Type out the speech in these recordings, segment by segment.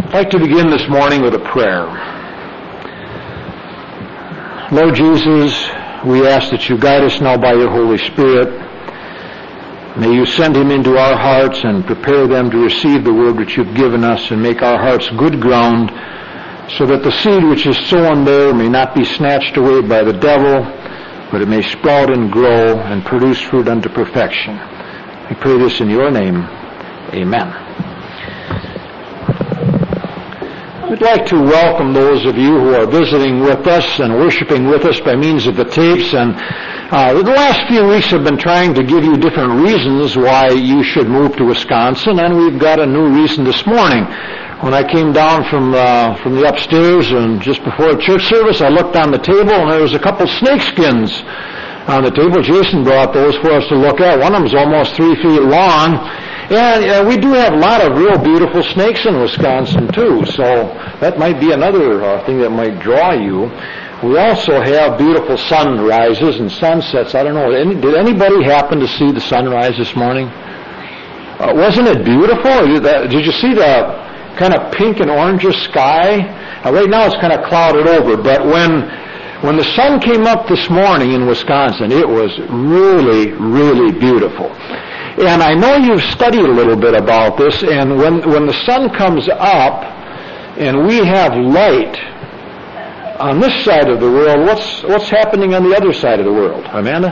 I'd like to begin this morning with a prayer. Lord Jesus, we ask that you guide us now by your Holy Spirit. May you send him into our hearts and prepare them to receive the word which you've given us and make our hearts good ground so that the seed which is sown there may not be snatched away by the devil, but it may sprout and grow and produce fruit unto perfection. We pray this in your name. Amen. We'd like to welcome those of you who are visiting with us and worshiping with us by means of the tapes. And the last few weeks have been trying to give you different reasons why you should move to Wisconsin, and we've got a new reason this morning. When I came down from the upstairs and just before church service, I looked on the table and there was a couple snakeskins on the table. Jason brought those for us to look at. One of them is almost 3 feet long. And we do have a lot of real beautiful snakes in Wisconsin, too, so that might be another thing that might draw you. We also have beautiful sunrises and sunsets. I don't know, did anybody happen to see the sunrise this morning? Wasn't it beautiful? Did you see the kind of pink and orangish sky? Right now it's kind of clouded over, but when the sun came up this morning in Wisconsin, it was really, really beautiful. And I know you've studied a little bit about this, and when the sun comes up and we have light on this side of the world, what's happening on the other side of the world? Amanda?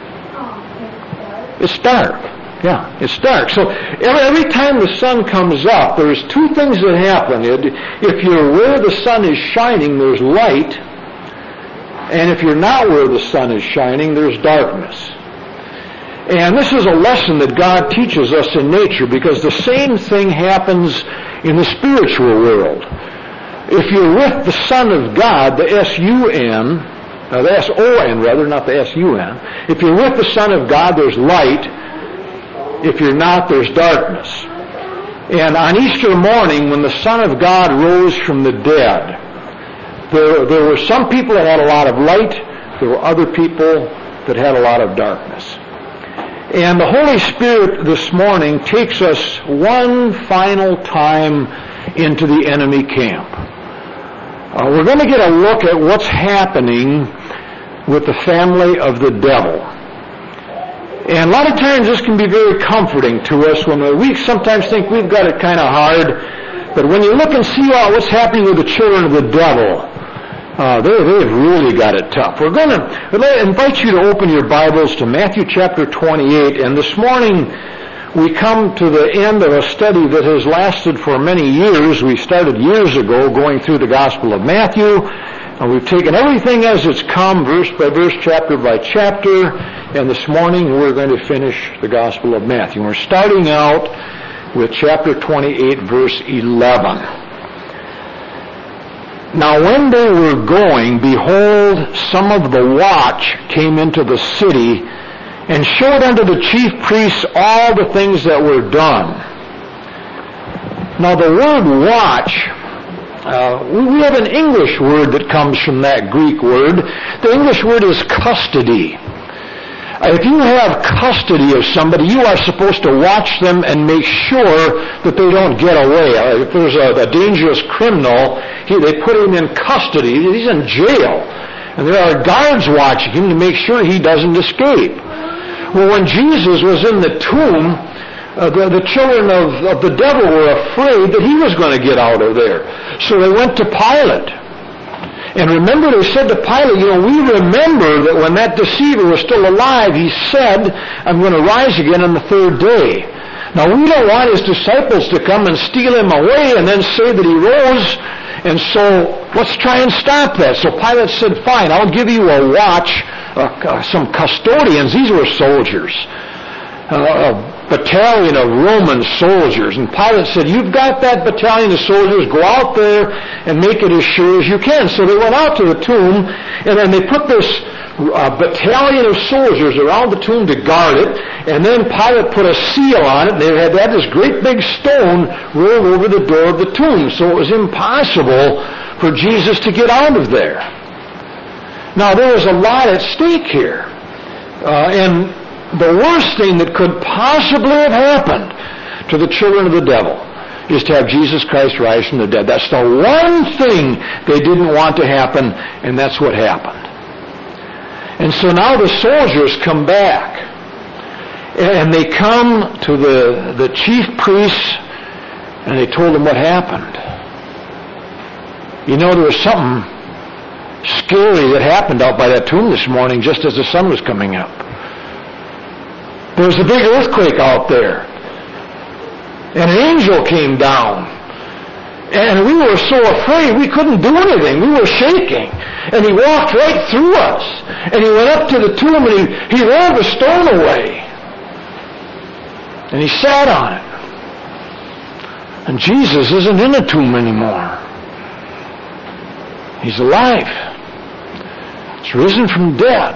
It's dark. Yeah, it's dark. So every time the sun comes up, there's two things that happen. If you're where the sun is shining, there's light, and if you're not where the sun is shining, there's darkness. And this is a lesson that God teaches us in nature, because the same thing happens in the spiritual world. If you're with the Son of God, the S-U-N, the S-O-N rather, not the S-U-N, if you're with the Son of God, there's light. If you're not, there's darkness. And on Easter morning, when the Son of God rose from the dead, there were some people that had a lot of light, there were other people that had a lot of darkness. And the Holy Spirit this morning takes us one final time into the enemy camp. We're going to get a look at what's happening with the family of the devil. And a lot of times this can be very comforting to us when we sometimes think we've got it kind of hard. But when you look and see what's happening with the children of the devil, they've really got it tough. We're going to invite you to open your Bibles to Matthew chapter 28. And this morning we come to the end of a study that has lasted for many years. We started years ago going through the Gospel of Matthew. And we've taken everything as it's come, verse by verse, chapter by chapter. And this morning we're going to finish the Gospel of Matthew. We're starting out with chapter 28, verse 11. Now when they were going, behold, some of the watch came into the city, and showed unto the chief priests all the things that were done. Now the word watch, we have an English word that comes from that Greek word. The English word is custody. If you have custody of somebody, you are supposed to watch them and make sure that they don't get away. If there's a dangerous criminal, they put him in custody. He's in jail. And there are guards watching him to make sure he doesn't escape. Well, when Jesus was in the tomb, the children of the devil were afraid that he was going to get out of there. So they went to Pilate. And remember, they said to Pilate, we remember that when that deceiver was still alive, he said, I'm going to rise again on the third day. Now, we don't want his disciples to come and steal him away and then say that he rose, and so let's try and stop that. So Pilate said, fine, I'll give you a watch, some custodians. These were soldiers. A battalion of Roman soldiers. And Pilate said, you've got that battalion of soldiers, go out there and make it as sure as you can. So they went out to the tomb, and then they put this battalion of soldiers around the tomb to guard it, and then Pilate put a seal on it, and they had this great big stone rolled over the door of the tomb, so it was impossible for Jesus to get out of there. Now, there was a lot at stake here, and the worst thing that could possibly have happened to the children of the devil is to have Jesus Christ rise from the dead. That's the one thing they didn't want to happen, and that's what happened. And so now the soldiers come back, and they come to the chief priests, and they told them what happened. You know, there was something scary that happened out by that tomb this morning just as the sun was coming up. There was a big earthquake out there. And an angel came down. And we were so afraid we couldn't do anything. We were shaking. And he walked right through us. And he went up to the tomb and he rolled the stone away. And he sat on it. And Jesus isn't in the tomb anymore. He's alive. He's risen from dead.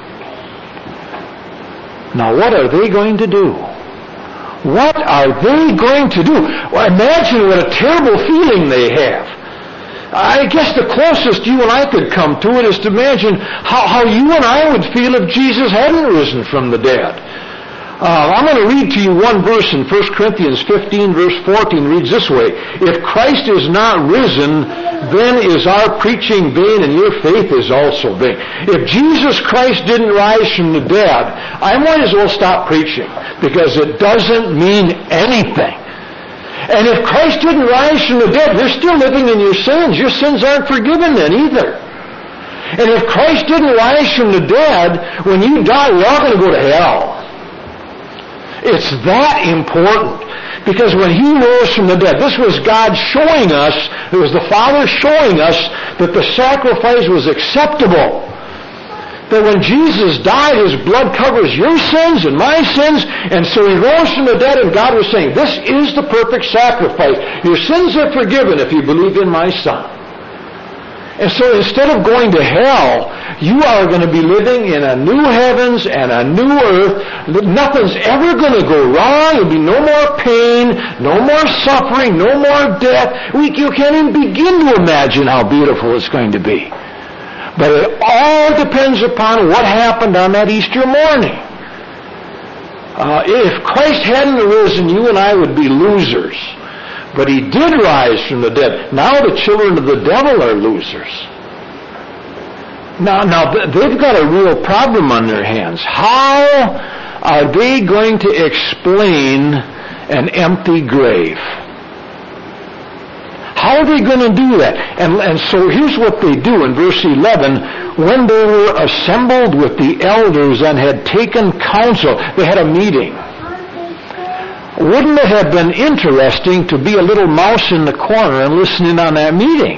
Now what are they going to do? What are they going to do? Well, imagine what a terrible feeling they have. I guess the closest you and I could come to it is to imagine how you and I would feel if Jesus hadn't risen from the dead. I'm going to read to you one verse in 1 Corinthians 15, verse 14. Reads this way: If Christ is not risen, then is our preaching vain, and your faith is also vain. If Jesus Christ didn't rise from the dead, I might as well stop preaching, because it doesn't mean anything. And if Christ didn't rise from the dead, you're still living in your sins. Your sins aren't forgiven then either. And if Christ didn't rise from the dead, when you die, we're all going to go to hell. It's that important. Because when he rose from the dead, this was God showing us, it was the Father showing us that the sacrifice was acceptable. That when Jesus died, his blood covers your sins and my sins, and so he rose from the dead, and God was saying, this is the perfect sacrifice. Your sins are forgiven if you believe in my Son. And so instead of going to hell, you are going to be living in a new heavens and a new earth. Nothing's ever going to go wrong. There'll be no more pain, no more suffering, no more death. You can't even begin to imagine how beautiful it's going to be. But it all depends upon what happened on that Easter morning. If Christ hadn't arisen, you and I would be losers. But he did rise from the dead. Now the children of the devil are losers. Now they've got a real problem on their hands. How are they going to explain an empty grave? How are they going to do that? And so here's what they do in verse 11. When they were assembled with the elders and had taken counsel, they had a meeting. Wouldn't it have been interesting to be a little mouse in the corner and listening on that meeting?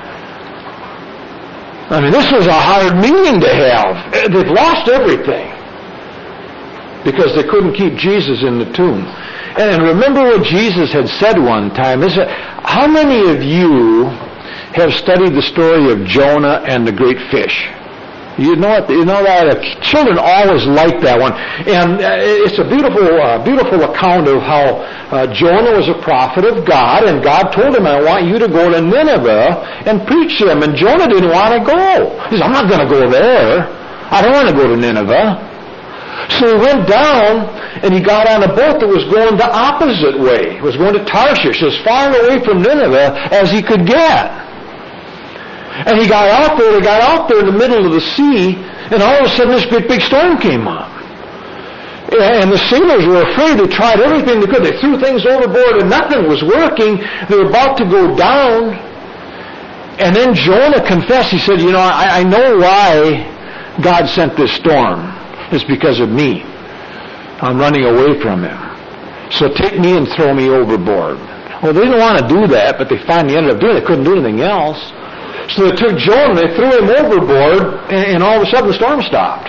I mean, this was a hard meeting to have. They've lost everything because they couldn't keep Jesus in the tomb. And remember what Jesus had said one time. How many of you have studied the story of Jonah and the great fish? You know that children always like that one, and it's a beautiful account of how Jonah was a prophet of God, and God told him, "I want you to go to Nineveh and preach to them." And Jonah didn't want to go. He said, "I'm not going to go there. I don't want to go to Nineveh." So he went down and he got on a boat that was going the opposite way. It was going to Tarshish, as far away from Nineveh as he could get. And he got out there in the middle of the sea, and all of a sudden this great big storm came up. And the sailors were afraid. They tried everything they could. They threw things overboard and nothing was working. They were about to go down. And then Jonah confessed. He said, I know why God sent this storm. It's because of me. I'm running away from him. So take me and throw me overboard. Well, they didn't want to do that, but they finally ended up doing it. They couldn't do anything else. So they took Jonah, they threw him overboard, and all of a sudden the storm stopped.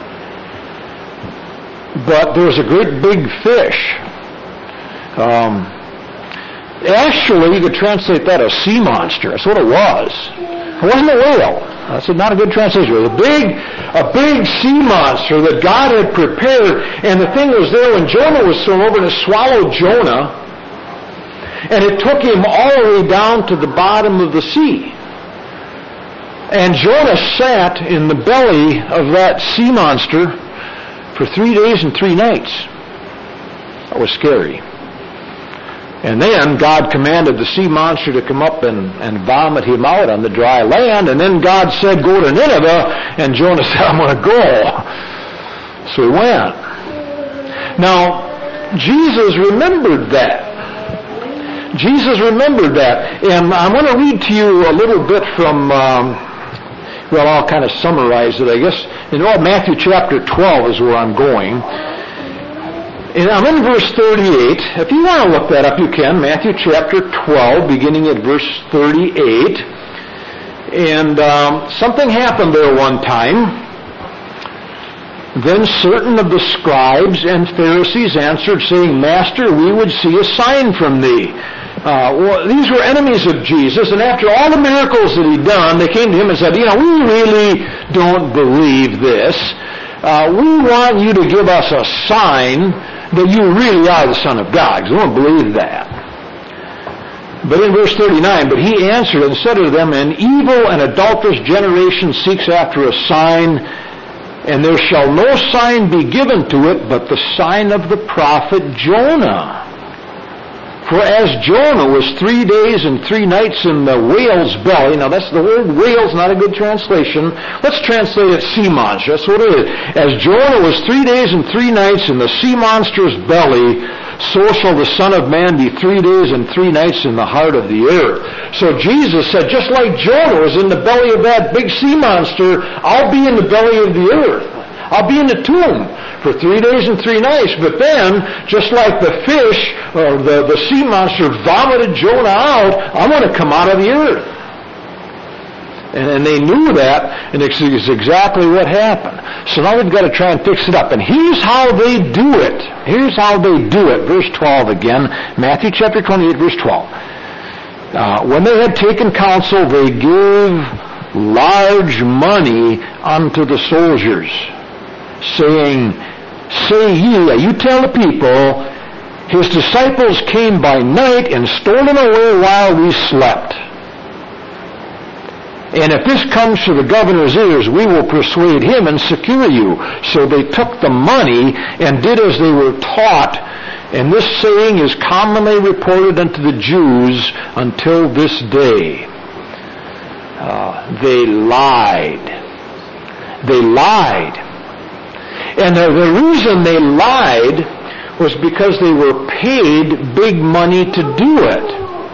But there was a great big fish. Actually, you could translate that as sea monster. That's what it was. It wasn't a whale. That's not a good translation. It was a big sea monster that God had prepared. And the thing was there when Jonah was thrown over, and it swallowed Jonah. And it took him all the way down to the bottom of the sea. And Jonah sat in the belly of that sea monster for 3 days and 3 nights. That was scary. And then God commanded the sea monster to come up and vomit him out on the dry land. And then God said, go to Nineveh. And Jonah said, I'm going to go. So he went. Now, Jesus remembered that. Jesus remembered that. And I'm going to read to you a little bit from, well, I'll kind of summarize it, I guess. Matthew chapter 12 is where I'm going. And I'm in verse 38. If you want to look that up, you can. Matthew chapter 12, beginning at verse 38. And something happened there one time. Then certain of the scribes and Pharisees answered, saying, Master, we would see a sign from thee. These were enemies of Jesus, and after all the miracles that he'd done, they came to him and said, we really don't believe this. We want you to give us a sign that you really are the Son of God, because we don't believe that. But in verse 39, but he answered and said to them, an evil and adulterous generation seeks after a sign, and there shall no sign be given to it but the sign of the prophet Jonah. For as Jonah was 3 days and 3 nights in the whale's belly, now that's the word whale's not a good translation. Let's translate it sea monster. That's what it is. As Jonah was 3 days and 3 nights in the sea monster's belly, so shall the Son of Man be 3 days and 3 nights in the heart of the earth. So Jesus said, just like Jonah was in the belly of that big sea monster, I'll be in the belly of the earth. I'll be in the tomb for 3 days and 3 nights. But then, just like the fish or the sea monster vomited Jonah out, I'm going to come out of the earth. And they knew that, and it's exactly what happened. So now we've got to try and fix it up. And here's how they do it. Here's how they do it. Verse 12 again. Matthew chapter 28, verse 12. When they had taken counsel, they gave large money unto the soldiers, saying, say ye, you tell the people, his disciples came by night and stole him away while we slept. And if this comes to the governor's ears, we will persuade him and secure you. So they took the money and did as they were taught. And this saying is commonly reported unto the Jews until this day. They lied. They lied. And the reason they lied was because they were paid big money to do it.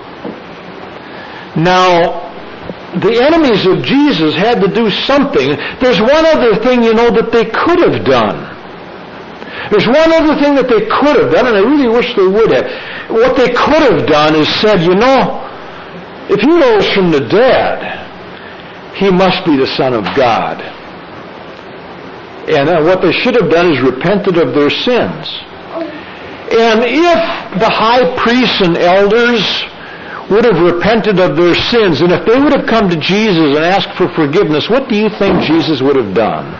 Now, the enemies of Jesus had to do something. There's one other thing, that they could have done. There's one other thing that they could have done, and I really wish they would have. What they could have done is said, if he rose from the dead, he must be the Son of God. And what they should have done is repented of their sins. And if the high priests and elders would have repented of their sins, and if they would have come to Jesus and asked for forgiveness, what do you think Jesus would have done?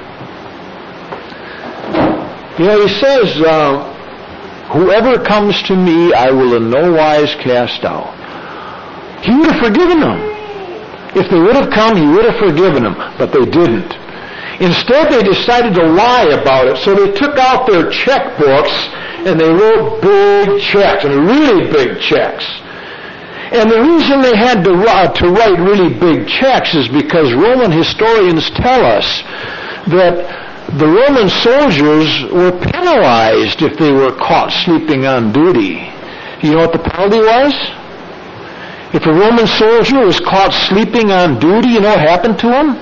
He says, whoever comes to me, I will in no wise cast out. He would have forgiven them. If they would have come, he would have forgiven them, but they didn't. Instead, they decided to lie about it, so they took out their checkbooks and they wrote big checks, and really big checks. And the reason they had to write really big checks is because Roman historians tell us that the Roman soldiers were penalized if they were caught sleeping on duty. You know what the penalty was? If a Roman soldier was caught sleeping on duty, you know what happened to him?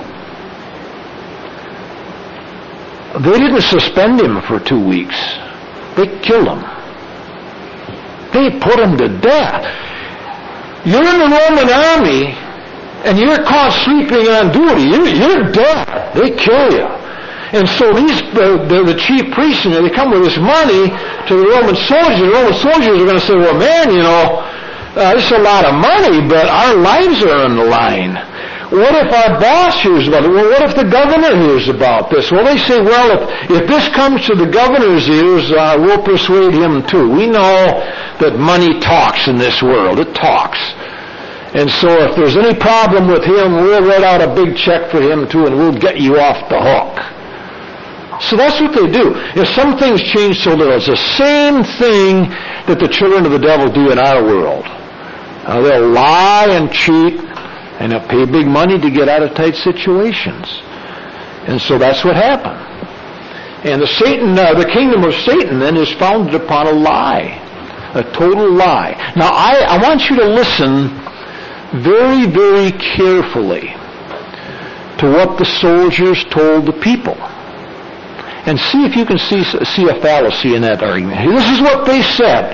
They didn't suspend him for 2 weeks. They killed him. They put him to death. You're in the Roman army, and you're caught sleeping on duty. You're dead. They kill you. And so the chief priests, they come with this money to the Roman soldiers. The Roman soldiers are going to say, well, man, this is a lot of money, but our lives are on the line. What if our boss hears about it? Well, what if the governor hears about this? Well, they say, well, if this comes to the governor's ears, we'll persuade him too. We know that money talks in this world. It talks. And so if there's any problem with him, we'll write out a big check for him too, and we'll get you off the hook. So that's what they do. If some things change so little, it's the same thing that the children of the devil do in our world. They'll lie and cheat, and they'll pay big money to get out of tight situations. And so that's what happened. And the kingdom of Satan then is founded upon a lie, a total lie. Now I want you to listen very, very carefully to what the soldiers told the people. And see if you can see a fallacy in that argument. This is what they said.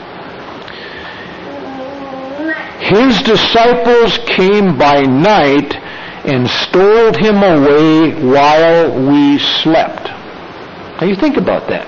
His disciples came by night and stole him away while we slept. Now you think about that.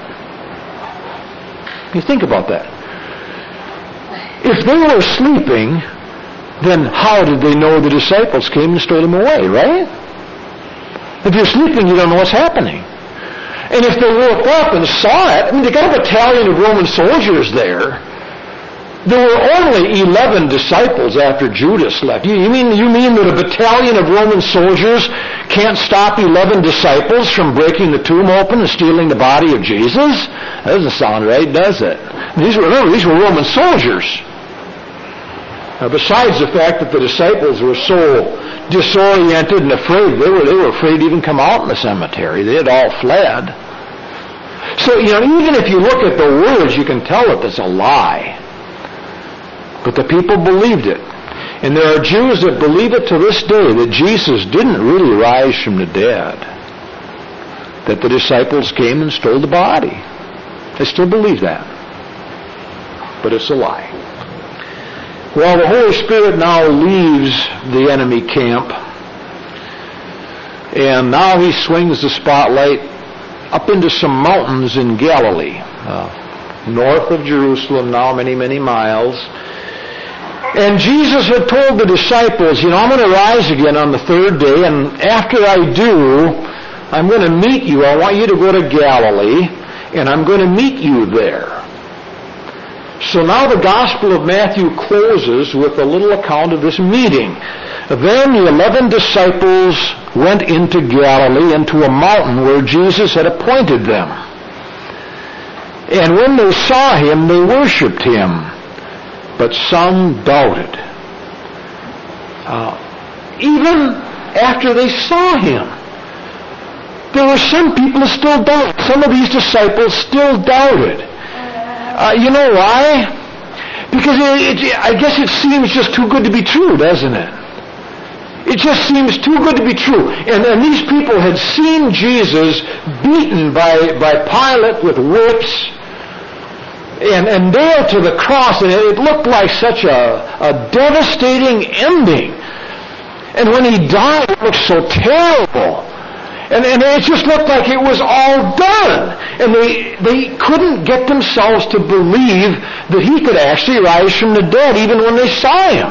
You think about that. If they were sleeping, then how did they know the disciples came and stole him away, right? If you're sleeping, you don't know what's happening. And if they woke up and saw it, they got a battalion of Roman soldiers there. There were only 11 disciples after Judas left. You mean that a battalion of Roman soldiers can't stop 11 disciples from breaking the tomb open and stealing the body of Jesus? That doesn't sound right, does it? These were Roman soldiers. Besides the fact that the disciples were so disoriented and afraid, they were afraid to even come out in the cemetery. They had all fled. So, even if you look at the words, you can tell that it's a lie. But the people believed it. And there are Jews that believe it to this day, that Jesus didn't really rise from the dead. That the disciples came and stole the body. They still believe that. But it's a lie. Well, the Holy Spirit now leaves the enemy camp, and now he swings the spotlight up into some mountains in Galilee, north of Jerusalem, now many, many miles. And Jesus had told the disciples, I'm going to rise again on the third day, and after I do, I'm going to meet you. I want you to go to Galilee, and I'm going to meet you there. So now the Gospel of Matthew closes with a little account of this meeting. Then the 11 disciples went into Galilee, into a mountain where Jesus had appointed them. And when they saw him, they worshipped him, but some doubted. Even after they saw him, there were some people who still doubted. Some of these disciples still doubted. You know why? Because I guess it seems just too good to be true, doesn't it? It just seems too good to be true. And these people had seen Jesus beaten by Pilate with whips and nailed to the cross, and it looked like such a devastating ending. And when he died, it looked so terrible. And it just looked like it was all done. And they couldn't get themselves to believe that he could actually rise from the dead, even when they saw him.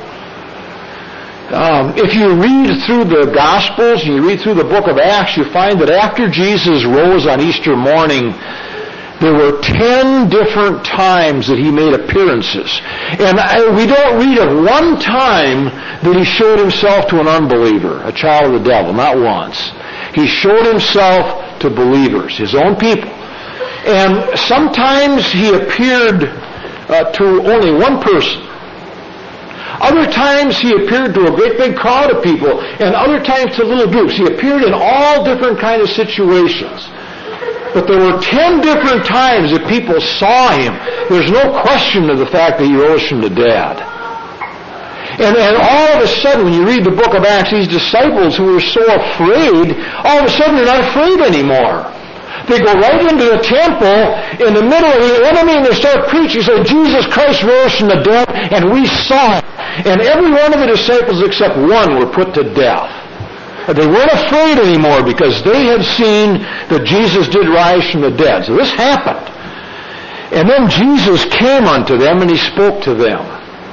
If you read through the Gospels and you read through the book of Acts, you find that after Jesus rose on Easter morning, there were 10 different times that he made appearances. And we don't read of one time that he showed himself to an unbeliever, a child of the devil, not once. He showed himself to believers, his own people. And sometimes he appeared to only one person. Other times he appeared to a great big crowd of people, and other times to little groups. He appeared in all different kinds of situations. But there were 10 different times that people saw him. There's no question of the fact that he rose from the dead. And all of a sudden, when you read the book of Acts, these disciples who were so afraid, all of a sudden they're not afraid anymore. They go right into the temple in the middle of the enemy, and they start preaching. Say, Jesus Christ rose from the dead, and we saw it. And every one of the disciples except one were put to death. They weren't afraid anymore because they had seen that Jesus did rise from the dead. So this happened. And then Jesus came unto them and he spoke to them.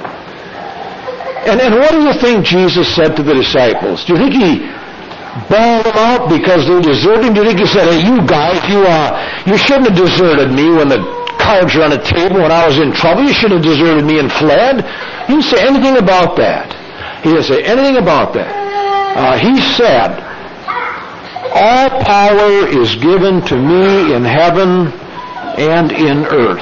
And what do you think Jesus said to the disciples? Do you think he bawled them out because they deserted him? Do you think he said, hey, you guys, you shouldn't have deserted me when the cards were on the table when I was in trouble? You should have deserted me and fled. He didn't say anything about that. He didn't say anything about that. He said, all power is given to me in heaven and in earth.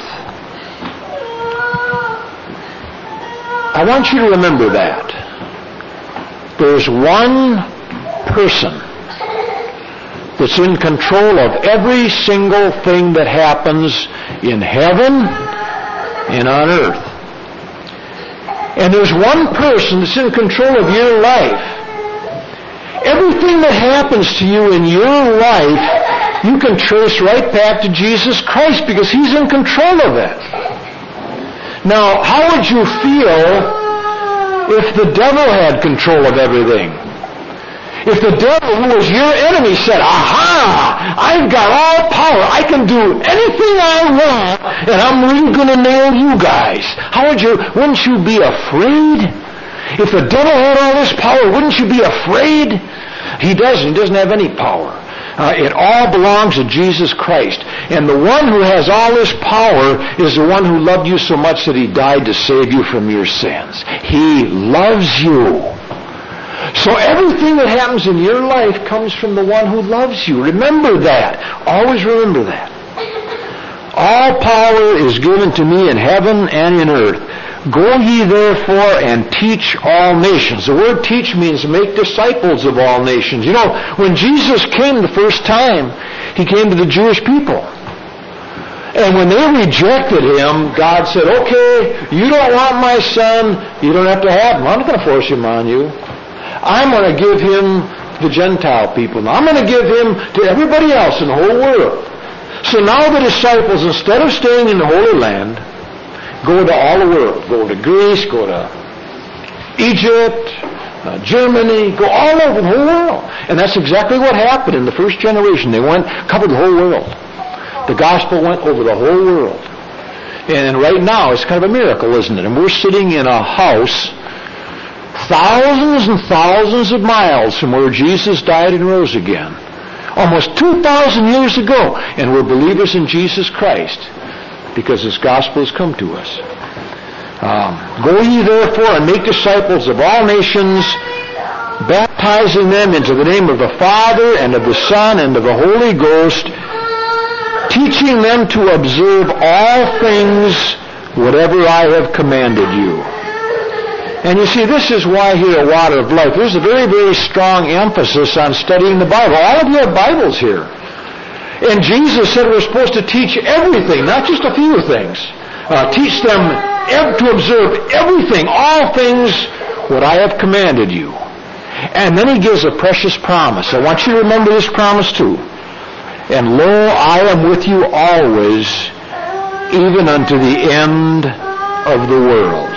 I want you to remember that. There's one person that's in control of every single thing that happens in heaven and on earth. And there's one person that's in control of your life. Everything that happens to you in your life, you can trace right back to Jesus Christ because He's in control of it. Now, how would you feel if the devil had control of everything? If the devil, who was your enemy, said, aha, I've got all power, I can do anything I want, and I'm really going to nail you guys. Wouldn't you be afraid? If the devil had all this power, wouldn't you be afraid? He doesn't. He doesn't have any power. It all belongs to Jesus Christ. And the one who has all this power is the one who loved you so much that He died to save you from your sins. He loves you. So everything that happens in your life comes from the one who loves you. Remember that. Always remember that. All power is given to me in heaven and in earth. Go ye therefore and teach all nations. The word teach means make disciples of all nations. You know, when Jesus came the first time, He came to the Jewish people. And when they rejected Him, God said, okay, you don't want my son, you don't have to have him. I'm not going to force him on you. I'm going to give him to the Gentile people. Now, I'm going to give him to everybody else in the whole world. So now the disciples, instead of staying in the Holy Land, go to all the world. Go to Greece, go to Egypt, Germany, go all over the whole world. And that's exactly what happened in the first generation. They covered the whole world. The gospel went over the whole world. And right now, it's kind of a miracle, isn't it? And we're sitting in a house thousands and thousands of miles from where Jesus died and rose again. Almost 2,000 years ago. And we're believers in Jesus Christ because His gospel has come to us. Go ye therefore and make disciples of all nations, baptizing them into the name of the Father and of the Son and of the Holy Ghost, teaching them to observe all things whatever I have commanded you. And you see, this is why here at Water of Life, there's a very, very strong emphasis on studying the Bible. All of you have Bibles here. And Jesus said we're supposed to teach everything, not just a few things. Teach them to observe everything, all things, what I have commanded you. And then He gives a precious promise. I want you to remember this promise too. And lo, I am with you always, even unto the end of the world.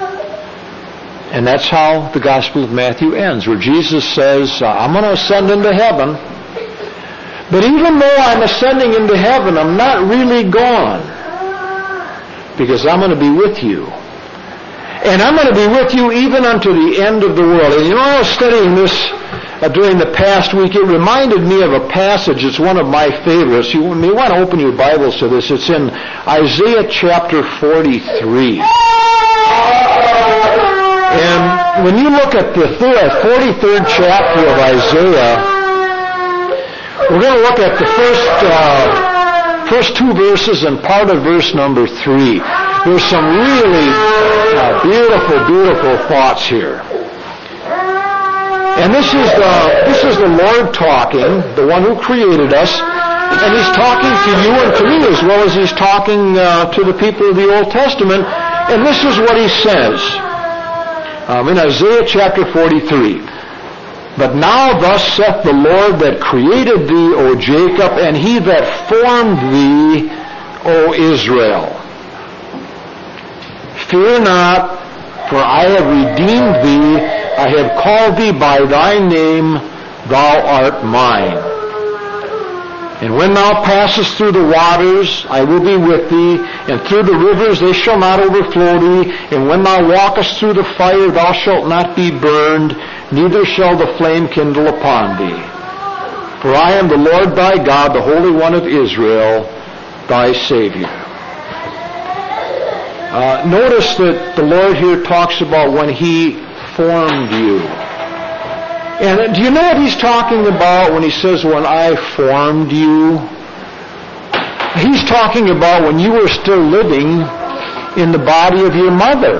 And that's how the Gospel of Matthew ends, where Jesus says, I'm going to ascend into heaven. But even though I'm ascending into heaven, I'm not really gone. Because I'm going to be with you. And I'm going to be with you even unto the end of the world. And you know, I was studying this during the past week. It reminded me of a passage. It's one of my favorites. You may want to open your Bibles to this. It's in Isaiah chapter 43. And when you look at the 43rd chapter of Isaiah, we're going to look at the first two verses and part of verse number 3. There's some really beautiful, beautiful thoughts here. And this is the Lord talking, the one who created us, and He's talking to you and to me as well as He's talking to the people of the Old Testament. And this is what He says in Isaiah chapter 43. But now thus saith the Lord that created thee, O Jacob, and He that formed thee, O Israel. Fear not, for I have redeemed thee, I have called thee by thy name, thou art mine. And when thou passest through the waters, I will be with thee, and through the rivers they shall not overflow thee, and when thou walkest through the fire, thou shalt not be burned, neither shall the flame kindle upon thee. For I am the Lord thy God, the Holy One of Israel, thy Savior. Notice that the Lord here talks about when He formed you. And do you know what he's talking about when he says, when I formed you? He's talking about when you were still living in the body of your mother.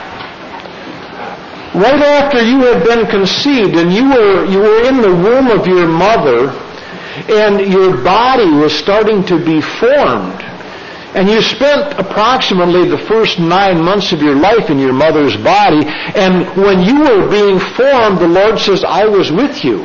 Right after you had been conceived and you were in the womb of your mother and your body was starting to be formed. And you spent approximately the first 9 months of your life in your mother's body. And when you were being formed, the Lord says, I was with you.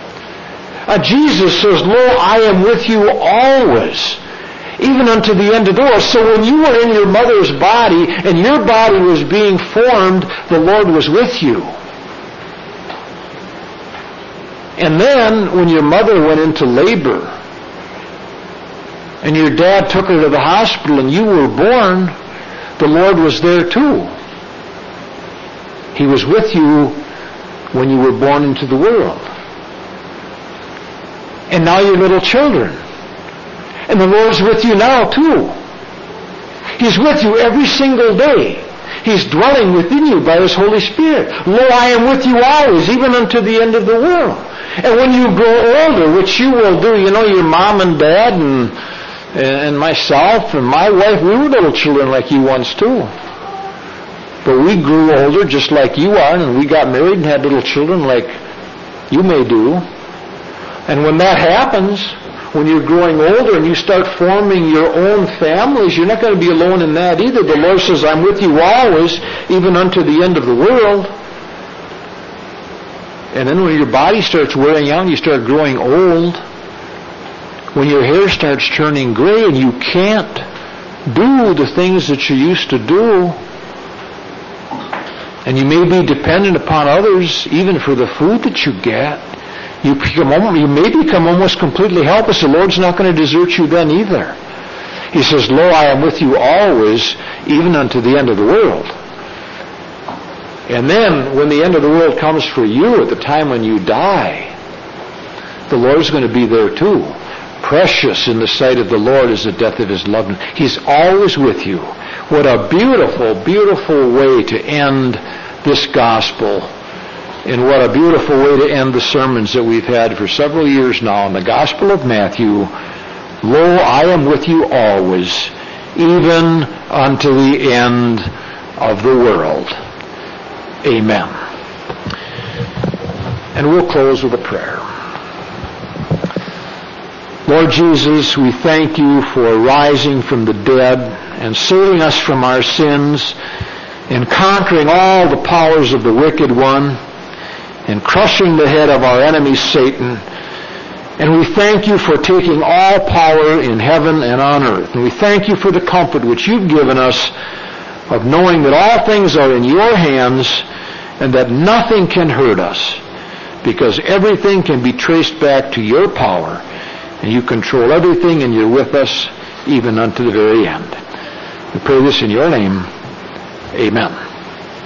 Jesus says, Lo, I am with you always, even unto the end of the world. So when you were in your mother's body and your body was being formed, the Lord was with you. And then when your mother went into labor and your dad took her to the hospital and you were born, the Lord was there too. He was with you when you were born into the world. And now you're little children. And the Lord's with you now too. He's with you every single day. He's dwelling within you by His Holy Spirit. Lo, I am with you always, even unto the end of the world. And when you grow older, which you will do, you know, your mom and dad and myself and my wife, we were little children like you once too. But we grew older just like you are, and we got married and had little children like you may do. And when that happens, when you're growing older and you start forming your own families, you're not going to be alone in that either. The Lord says, I'm with you always, even unto the end of the world. And then when your body starts wearing out and you start growing old, when your hair starts turning gray and you can't do the things that you used to do, and you may be dependent upon others even for the food that you get, you may become almost completely helpless. The Lord's not going to desert you then either. He says, Lo, I am with you always, even unto the end of the world. And then, when the end of the world comes for you, at the time when you die, the Lord's going to be there too. Precious in the sight of the Lord is the death of His loved one. He's always with you. What a beautiful, beautiful way to end this gospel. And what a beautiful way to end the sermons that we've had for several years now in the Gospel of Matthew. Lo, I am with you always, even unto the end of the world. Amen. And we'll close with a prayer. Lord Jesus, we thank you for rising from the dead and saving us from our sins and conquering all the powers of the wicked one and crushing the head of our enemy Satan. And we thank you for taking all power in heaven and on earth. And we thank you for the comfort which you've given us of knowing that all things are in your hands and that nothing can hurt us, because everything can be traced back to your power, and you control everything, and you're with us even unto the very end. We pray this in your name. Amen.